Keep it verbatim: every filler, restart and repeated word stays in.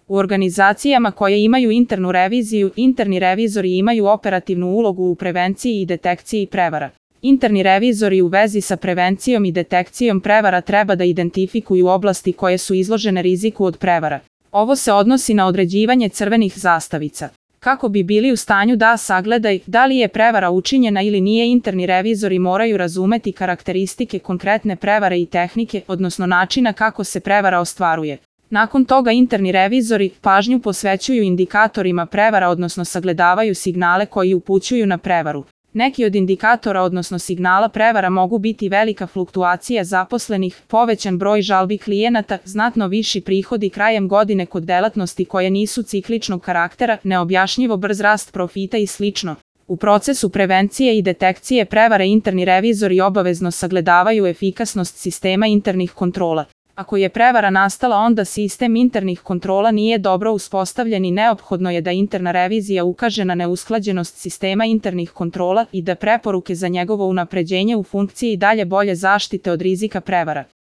U organizacijama koje imaju internu reviziju, interni revizori imaju operativnu ulogu u prevenciji i detekciji prevara. Interni revizori u vezi sa prevencijom i detekcijom prevara treba da identifikuju oblasti koje su izložene riziku od prevara. Ovo se odnosi na određivanje crvenih zastavica. Kako bi bili u stanju da sagledaju da li je prevara učinjena ili nije, interni revizori moraju razumeti karakteristike konkretne prevare i tehnike, odnosno načina kako se prevara ostvaruje. Nakon toga interni revizori pažnju posvećuju indikatorima prevara, odnosno sagledavaju signale koji upućuju na prevaru. Neki od indikatora, odnosno signala prevara, mogu biti velika fluktuacija zaposlenih, povećan broj žalbi klijenata, znatno viši prihodi krajem godine kod delatnosti koje nisu cikličnog karaktera, neobjašnjivo brz rast profita i slično. U procesu prevencije i detekcije prevare interni revizori obavezno sagledavaju efikasnost sistema internih kontrola. Ako je prevara nastala, onda sistem internih kontrola nije dobro uspostavljen i neophodno je da interna revizija ukaže na neusklađenost sistema internih kontrola i da preporuke za njegovo unapređenje u funkciji dalje bolje zaštite od rizika prevara.